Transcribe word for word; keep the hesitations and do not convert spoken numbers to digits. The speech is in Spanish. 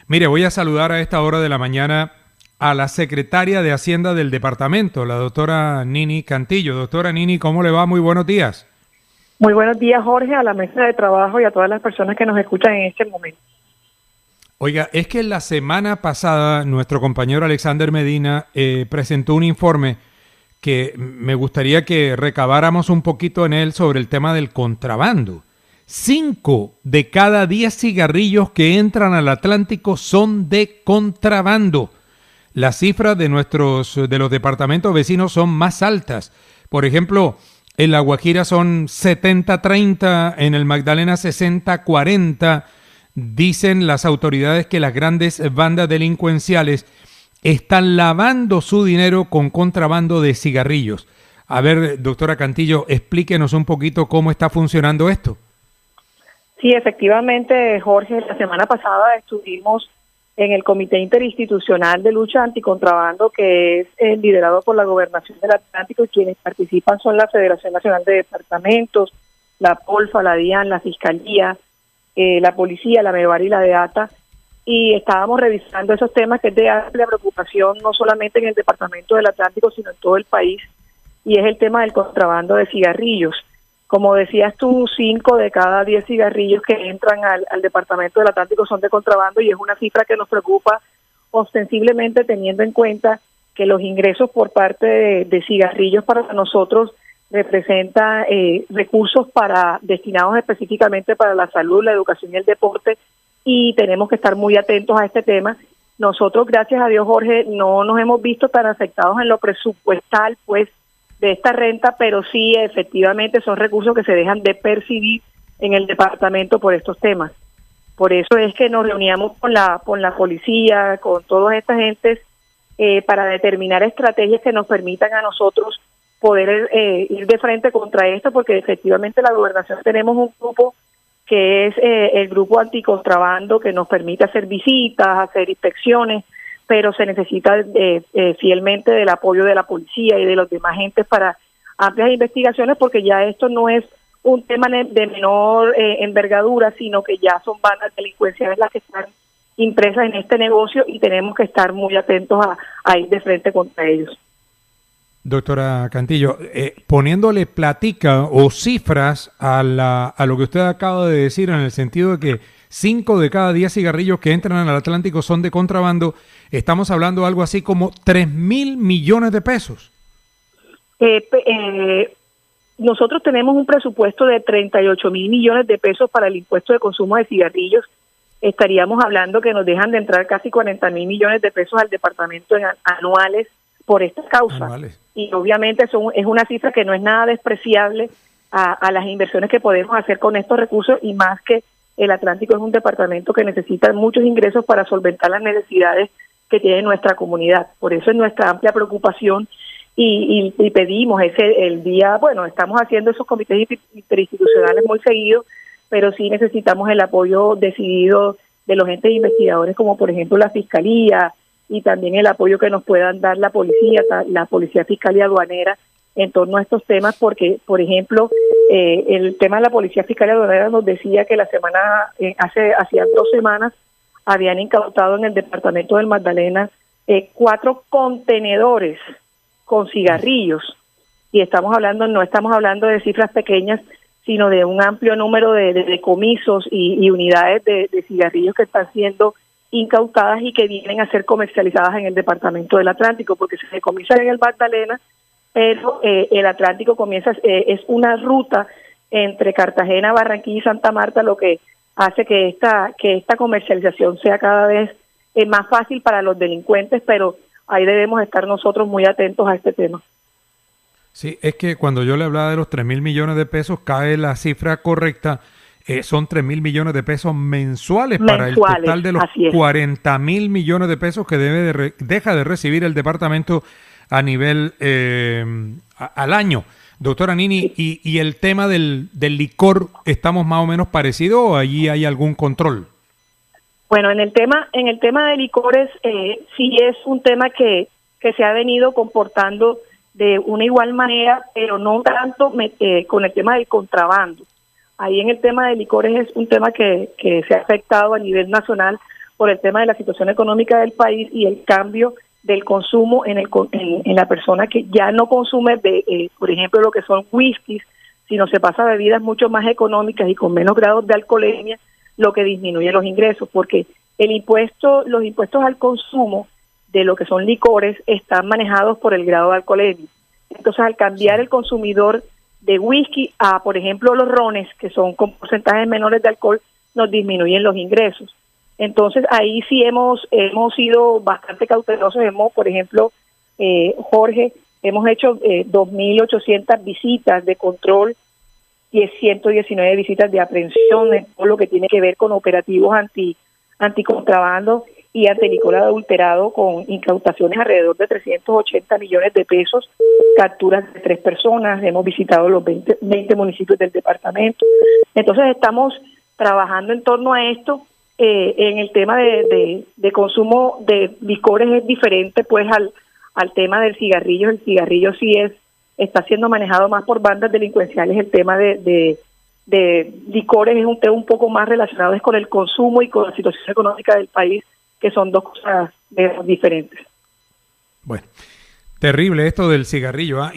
Mire, voy a saludar a esta hora de la mañana a la secretaria de Hacienda del departamento, la doctora Nini Cantillo. Doctora Nini, ¿cómo le va? Muy buenos días. Muy buenos días, Jorge, a la mesa de trabajo y a todas las personas que nos escuchan en este momento. Oiga, es que la semana pasada nuestro compañero Alexander Medina eh, presentó un informe que me gustaría que recabáramos un poquito en él sobre el tema del contrabando. Cinco de cada diez cigarrillos que entran al Atlántico son de contrabando. Las cifras de nuestros de los departamentos vecinos son más altas. Por ejemplo, en La Guajira son setenta treinta, en el Magdalena sesenta cuarenta. Dicen las autoridades que las grandes bandas delincuenciales están lavando su dinero con contrabando de cigarrillos. A ver, doctora Cantillo, explíquenos un poquito cómo está funcionando esto. Sí, efectivamente, Jorge, la semana pasada estuvimos en el Comité Interinstitucional de Lucha Anticontrabando, que es eh, liderado por la Gobernación del Atlántico, y quienes participan son la Federación Nacional de Departamentos, la POLFA, la DIAN, la Fiscalía, eh, la Policía, la MEVAR y la DEATA, y estábamos revisando esos temas que es de amplia preocupación, no solamente en el Departamento del Atlántico, sino en todo el país, y es el tema del contrabando de cigarrillos. Como decías tú, cinco de cada diez cigarrillos que entran al, al Departamento del Atlántico son de contrabando, y es una cifra que nos preocupa ostensiblemente teniendo en cuenta que los ingresos por parte de, de cigarrillos para nosotros representa eh, recursos para destinados específicamente para la salud, la educación y el deporte, y tenemos que estar muy atentos a este tema. Nosotros, gracias a Dios, Jorge, no nos hemos visto tan afectados en lo presupuestal, pues, de esta renta, pero sí, efectivamente, son recursos que se dejan de percibir en el departamento por estos temas. Por eso es que nos reuníamos con la con la policía, con todas estas gentes, eh, para determinar estrategias que nos permitan a nosotros poder eh, ir de frente contra esto, porque efectivamente la gobernación tenemos un grupo que es eh, el grupo anticontrabando, que nos permite hacer visitas, hacer inspecciones, pero se necesita eh, eh, fielmente del apoyo de la policía y de los demás agentes para amplias investigaciones, porque ya esto no es un tema de menor eh, envergadura, sino que ya son bandas delincuenciales las que están impresas en este negocio, y tenemos que estar muy atentos a, a ir de frente contra ellos. Doctora Cantillo, eh, poniéndole platica o cifras a, la, a lo que usted acaba de decir, en el sentido de que cinco de cada diez cigarrillos que entran al Atlántico son de contrabando, estamos hablando de algo así como tres mil millones de pesos. Eh, eh, nosotros tenemos un presupuesto de treinta y ocho mil millones de pesos para el impuesto de consumo de cigarrillos. Estaríamos hablando que nos dejan de entrar casi cuarenta mil millones de pesos al departamento en anuales por esta causa. Anuales. Y obviamente son, es una cifra que no es nada despreciable a, a las inversiones que podemos hacer con estos recursos, y más que el Atlántico es un departamento que necesita muchos ingresos para solventar las necesidades que tiene nuestra comunidad. Por eso es nuestra amplia preocupación, y, y, y pedimos ese el día, bueno, estamos haciendo esos comités interinstitucionales muy seguidos, pero sí necesitamos el apoyo decidido de los entes investigadores, como por ejemplo la Fiscalía, y también el apoyo que nos puedan dar la policía, la Policía Fiscal y Aduanera en torno a estos temas, porque, por ejemplo, eh, el tema de la Policía Fiscal y Aduanera nos decía que la semana, eh, hace hacía dos semanas, habían incautado en el departamento del Magdalena eh, cuatro contenedores con cigarrillos, y estamos hablando, no estamos hablando de cifras pequeñas, sino de un amplio número de, de decomisos y, y unidades de, de cigarrillos que están siendo incautadas y que vienen a ser comercializadas en el departamento del Atlántico, porque se decomisan en el Magdalena, pero eh, el Atlántico comienza, eh, es una ruta entre Cartagena, Barranquilla y Santa Marta, lo que hace que esta que esta comercialización sea cada vez eh, más fácil para los delincuentes, pero ahí debemos estar nosotros muy atentos a este tema. Sí, es que cuando yo le hablaba de los tres mil millones de pesos, cae la cifra correcta. Eh, son tres mil millones de pesos mensuales, mensuales para el total de los cuarenta mil millones de pesos que debe de re, deja de recibir el departamento a nivel eh, a, al año. Doctora Nini, ¿y, y el tema del, del licor, estamos más o menos parecidos o allí hay algún control? Bueno, en el tema en el tema de licores eh, sí es un tema que, que se ha venido comportando de una igual manera, pero no tanto eh, con el tema del contrabando. Ahí en el tema de licores es un tema que, que se ha afectado a nivel nacional por el tema de la situación económica del país y el cambio del consumo en, el, en, en la persona que ya no consume, de, eh, por ejemplo, lo que son whiskies, sino se pasa a bebidas mucho más económicas y con menos grados de alcoholemia, lo que disminuye los ingresos, porque el impuesto, los impuestos al consumo de lo que son licores están manejados por el grado de alcoholemia. Entonces, al cambiar el consumidor de whisky a, por ejemplo, los rones, que son con porcentajes menores de alcohol, nos disminuyen los ingresos. Entonces, ahí sí hemos hemos sido bastante cautelosos. Hemos, por ejemplo, eh, Jorge, hemos hecho eh, dos mil ochocientas visitas de control y ciento diecinueve visitas de aprehensión en todo lo que tiene que ver con operativos anti anticontrabando y antilicor adulterado, con incautaciones alrededor de trescientos ochenta millones de pesos, capturas de tres personas. Hemos visitado los veinte, veinte municipios del departamento. Entonces, estamos trabajando en torno a esto. Eh, en el tema de, de, de consumo de licores es diferente pues al, al tema del cigarrillo. El cigarrillo sí es está siendo manejado más por bandas delincuenciales. El tema de, de, de licores es un tema un poco más relacionado es con el consumo y con la situación económica del país, que son dos cosas diferentes. Bueno, terrible esto del cigarrillo, ¿ah?